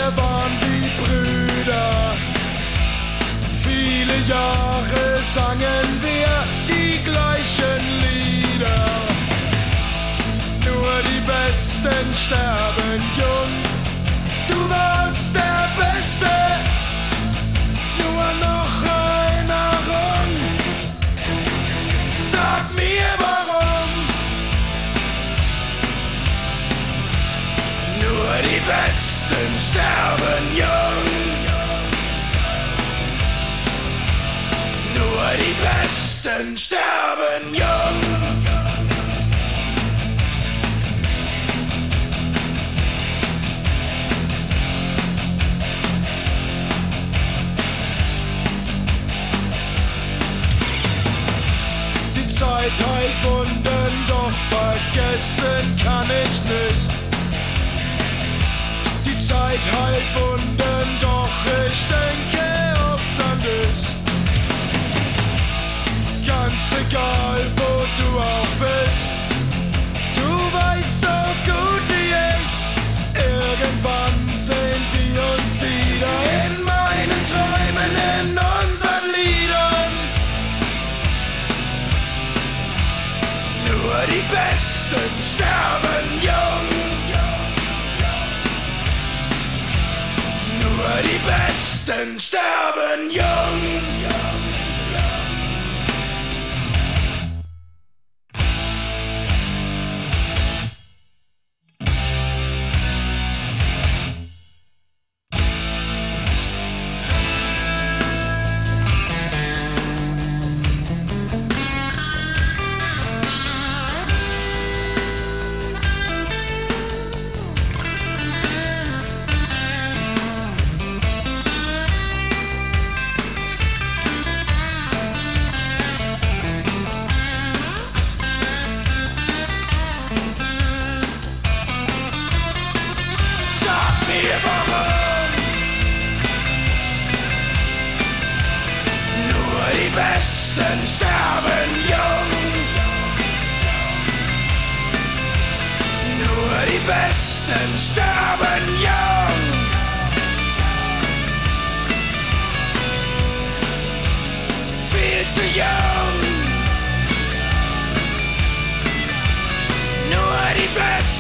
wir waren wie Brüder. Viele Jahre sangen wir die gleichen Lieder. Nur die Besten sterben jung. Du warst der Beste, nur noch Erinnerung. Sag mir warum. Nur die Besten sterben jung. Nur die Besten sterben jung. Die Zeit heilt Wunden, doch vergessen kann ich nicht. Die Zeit heilt Wunden, doch ich denke oft an dich. Ganz egal, wo du auch bist, du weißt so gut wie ich, irgendwann sehen wir uns wieder in meinen Träumen, in unseren Liedern. Nur die Besten sterben jung. Nur die Besten sterben jung. Die Besten sterben jung. Nur die Besten sterben jung. Viel zu jung. Nur die Besten